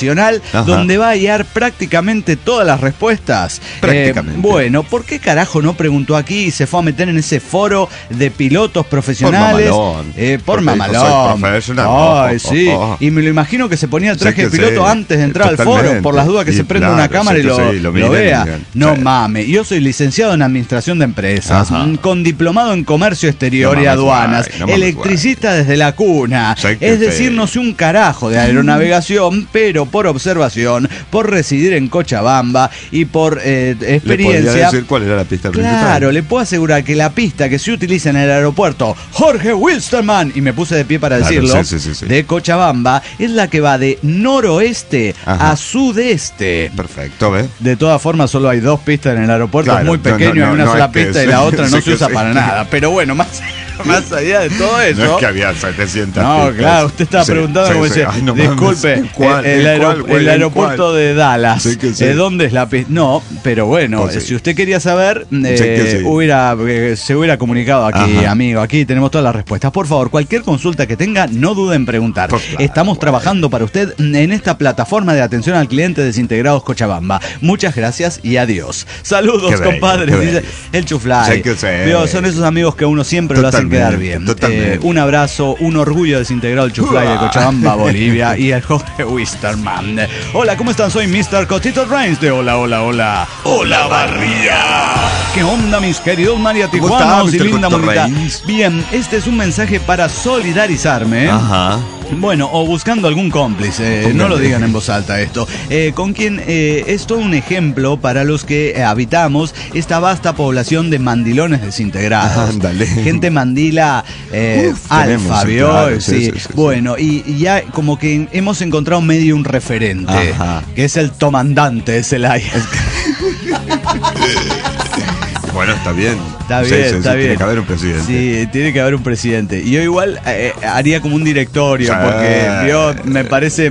profesional, donde va a hallar prácticamente todas las respuestas. Prácticamente. Bueno, ¿por qué carajo no preguntó aquí y se fue a meter en ese foro de pilotos profesionales? Por mamalón. Ay, sí. Y me lo imagino que se ponía el traje de piloto antes de entrar al foro, por las dudas que se prenda una cámara y lo vea. No mames. Yo soy licenciado en administración de empresas, con diplomado en comercio exterior y aduanas, electricista desde la cuna. Es decir, no sé un carajo de aeronavegación, pero por observación, por residir en Cochabamba y por experiencia. ¿Le podría decir cuál era la pista principal? Claro, le puedo asegurar que la pista que se utiliza en el aeropuerto Jorge Wilstermann, y me puse de pie para decirlo, de Cochabamba, es la que va de noroeste a sudeste. Perfecto, ¿ves? De todas formas, solo hay 2 pistas en el aeropuerto, es muy pequeño, hay una sola pista y la otra no se usa para nada. Pero bueno, más allá de todo eso. No es que había 700 No, pistas. claro, usted estaba preguntando como dice, disculpe, el aeropuerto de Dallas, ¿dónde es la pista? No, pero bueno, si usted quería saber, se hubiera comunicado aquí, amigo. Aquí tenemos todas las respuestas. Por favor, cualquier consulta que tenga, no dude en preguntar. Estamos trabajando para usted en esta plataforma de atención al cliente Desintegrados Cochabamba. Muchas gracias y adiós. Saludos, compadres, dice el Chuflay. Son esos amigos que uno siempre lo hacen quedar bien. Un abrazo, un orgullo Desintegrado el Chuflay de Cochabamba, Bolivia, y el Jorge Wisterman. Hola, ¿cómo están? Soy Mr. Cotito Reigns de Hola Barría. ¿Qué onda, mis queridos mariatijuanos y linda monita? Bien, este es un mensaje para solidarizarme. Bueno, o buscando algún cómplice, no lo digan en voz alta esto, con quien es todo un ejemplo para los que habitamos esta vasta población de mandilones desintegrados. Gente mandila alfa, ¿vio? Sí. Bueno, y ya como que hemos encontrado medio un referente, que es el comandante de Celaya. Bueno, está bien. Está bien. Tiene que haber un presidente. Sí, tiene que haber un presidente. Y yo igual haría como un directorio, porque me parece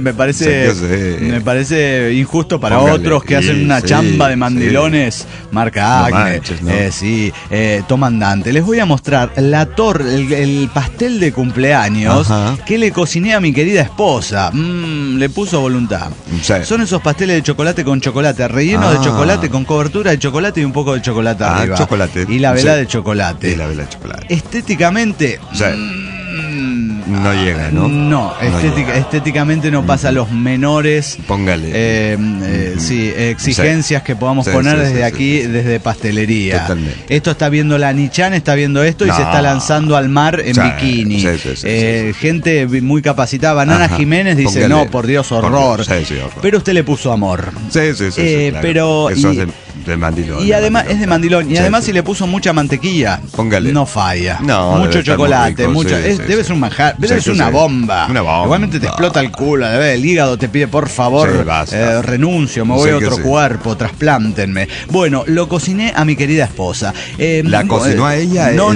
injusto para otros que hacen una chamba de mandilones, marca Acme. Comandante. Les voy a mostrar el pastel de cumpleaños que le cociné a mi querida esposa. Le puso voluntad. Son esos pasteles de chocolate con chocolate, relleno de chocolate con cobertura de chocolate y un poco de chocolate arriba. Y la vela de chocolate. Estéticamente no llega, ¿no? No, estéticamente no pasa los menores. Póngale. Exigencias que podamos poner desde aquí, desde pastelería. Totalmente. Esto está viendo la Nichan, está viendo esto y se está lanzando al mar en bikini. Gente muy capacitada. Banana Jiménez dice, no, por Dios, horror. Horror. Pero usted le puso amor. Claro. Pero eso es de mandilón. Y además es de mandilón. Y además si le puso mucha mantequilla, no falla. Mucho chocolate, debe ser un manjar, debe ser una bomba. Igualmente te explota el culo, el hígado te pide por favor, renuncio, me voy a otro cuerpo, trasplántenme. Bueno, lo cociné a mi querida esposa. ¿La cocinó a ella? No.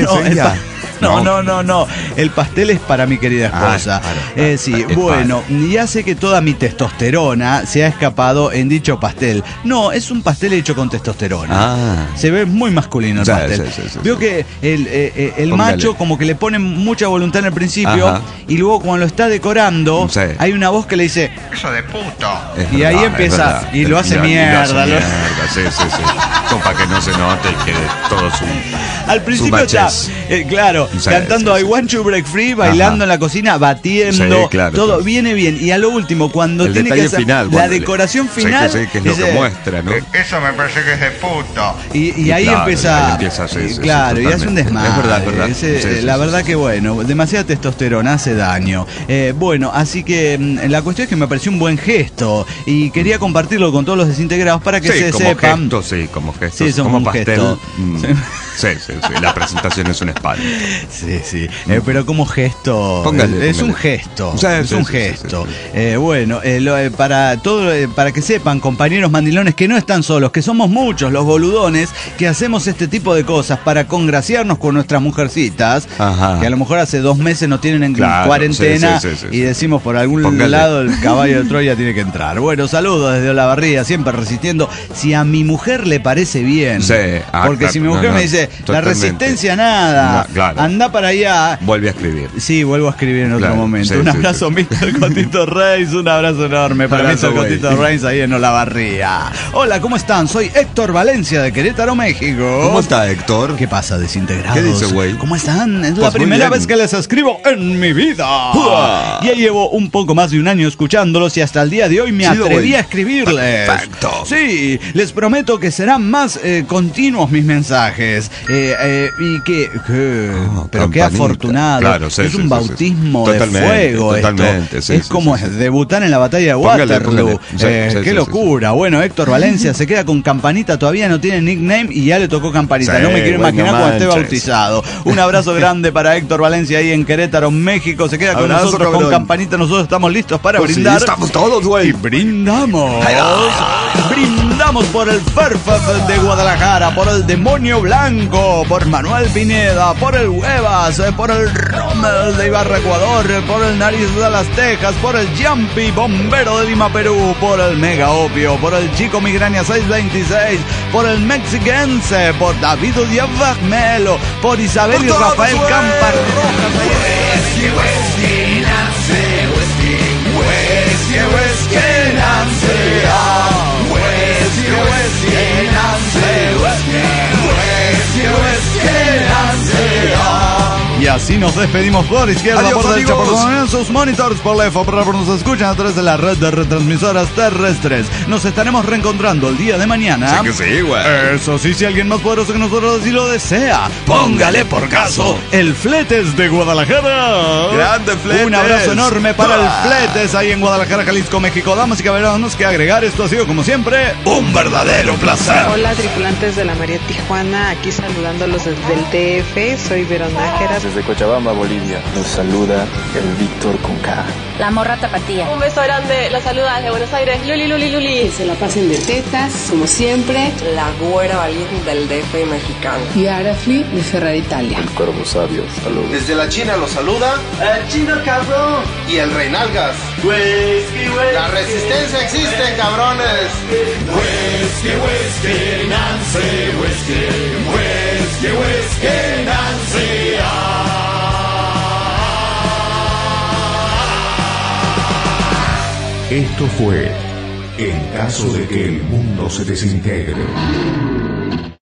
El pastel es para mi querida esposa. Bueno, ya sé que toda mi testosterona se ha escapado en dicho pastel. No, es un pastel hecho con testosterona. Se ve muy masculino el pastel. Veo que el macho como que le pone mucha voluntad en el principio y luego cuando lo está decorando hay una voz que le dice "eso de puto". Y ahí empieza y lo hace mierda. Como para que no se note que todo su... Al principio está, claro, cantando I Want to Break Free, bailando en la cocina, batiendo, todo viene bien. Y a lo último, cuando el tiene que hacer final, la decoración final, que es lo que muestra, ¿no? Eso me parece que es de puto. Y ahí empieza, claro, y hace un desmadre. Es verdad. La verdad que bueno, demasiada testosterona hace daño. Bueno, así que la cuestión es que me pareció un buen gesto y quería compartirlo con todos los desintegrados para que se sepan. Como gesto, sí, como pastel. Sí, la presentación es un espalda. Pero como gesto, es un gesto. Es un gesto. Bueno, para que sepan, compañeros mandilones, que no están solos, que somos muchos los boludones que hacemos este tipo de cosas para congraciarnos con nuestras mujercitas, que a lo mejor hace 2 meses nos tienen en cuarentena y decimos por algún lado el caballo de Troya tiene que entrar. Bueno, saludos desde Olavarría, siempre resistiendo. Si a mi mujer le parece bien, porque si mi mujer me dice, La resistencia nada. No, claro. Anda para allá. Vuelve a escribir. Sí, vuelvo a escribir en otro momento. Sí, Un abrazo, Mr. Cotito Reis. Un abrazo enorme para Mr. Cotito Reis ahí en Olavarría. Hola, ¿cómo están? Soy Héctor Valencia de Querétaro, México. ¿Cómo está, Héctor? ¿Qué pasa, desintegrados? ¿Qué dice, güey? ¿Cómo están? Es la Pues muy primera bien. vez que les escribo en mi vida. ¡Uah! Ya llevo un poco más de un año escuchándolos y hasta el día de hoy me Chido, atreví güey. a escribirles. Perfecto. Sí, les prometo que serán más continuos mis mensajes. Y que pero qué campanita. afortunado. Claro, sí, es sí, un sí, bautismo sí. de Totalmente, fuego. totalmente, esto. sí, Es sí, como sí, sí. debutar en la batalla de Póngale, Waterloo. póngale. Sí, Qué sí, locura. Bueno, Héctor Valencia se queda con Campanita, todavía no tiene nickname y ya le tocó Campanita. Sí, No me quiero güey, imaginar no cuando esté manches. bautizado. Un abrazo grande para Héctor Valencia ahí en Querétaro, México. Se queda con Abrazo, nosotros con cabrón. Campanita. Nosotros estamos listos para Pues sí, brindar. estamos todos, güey. Y brindamos. Ay, ay, Brindamos por el Fairfax de Guadalajara, por el Demonio Blanco, por Manuel Pineda, por el Huevas, por el Rommel de Ibarra, Ecuador, por el Nariz de las Tejas, por el Jumpy, bombero de Lima, Perú, por el Mega Opio, por el Chico Migraña 626, por el Mexiquense, por David Díaz Melo, por Isabel y Rafael Campas Y así nos despedimos por izquierda, Adiós, por derecha, amigos. por en sus monitores, por left, por nos escuchan a través de la red de retransmisoras terrestres. Nos estaremos reencontrando el día de mañana. Sí que sí, güey. Eso sí, si alguien más poderoso que nosotros así lo desea, póngale por caso el Fletes de Guadalajara. Grande Fletes. Un abrazo enorme para el Fletes ahí en Guadalajara, Jalisco, México. Damas y caballeros, que agregar. Esto ha sido, como siempre, un verdadero placer. Hola, tripulantes de la María Tijuana, aquí saludándolos desde el DF. Soy Veronájera. Desde Cochabamba, Bolivia, nos saluda el Víctor con K. La morra tapatía. Un beso grande, los saluda desde Buenos Aires, Luli, Luli, Luli. Que se la pasen de tetas, como siempre. La güera valiente del DF mexicano. Y Arafli de Ferrari Italia. El Cuervo Sabio, saludos. Desde la China los saluda el Chino Cabrón y el Reinalgas. La resistencia existe, cabrones. Esto fue En caso de que el mundo se desintegre.